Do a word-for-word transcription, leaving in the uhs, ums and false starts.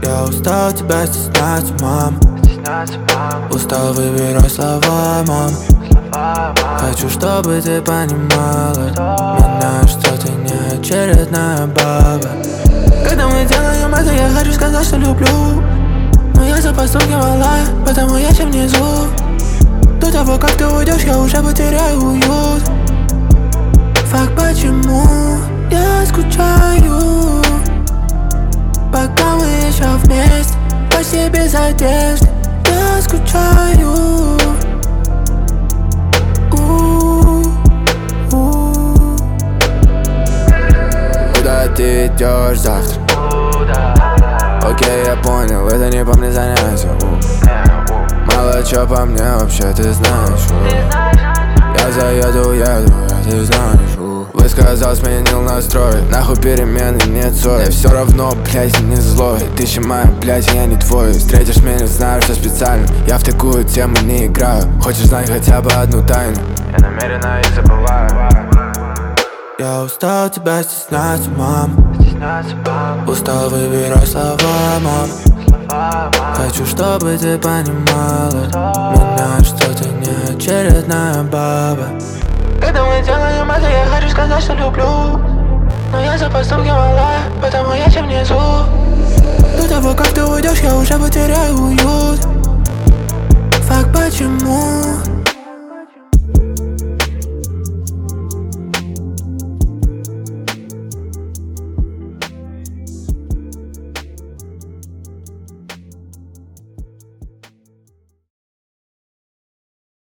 Я устал тебя стесняться, мам. Устал выбирать слова, мам. Хочу, чтобы ты понимала меня, что ты не очередная баба. Когда мы делаем это, я хочу сказать, что люблю, но я за поступки малая, потому я чем внизу. До того, как ты уйдешь, я уже потеряю уют. Факт, почему я скучаю, пока мы еще вместе, почти без одежды. Я скучаю. Куда ты идешь завтра? Окей, я понял, это не по мне занятие. Мало чё по мне вообще, ты знаешь. Я заеду, уеду, а ты знаешь. Высказал, сменил настрой, нахуй перемены, нет соли. Все равно, блядь, не злой. Ты ще моя, блядь, я не твой. Встретишь меня, знаю, что специально. Я в такую тему не играю. Хочешь знать хотя бы одну тайну? Я намеренно их забываю. Я устал тебя стесняться, мам. Устал выбирать слова, мам. Хочу, чтобы ты понимала меня, что ты не очередная баба. Когда мы делаем это, я хочу сказать, что люблю, но я за поступки малая, потому я чем внизу. До того, как ты уйдешь, я уже потеряю уют. Факт, почему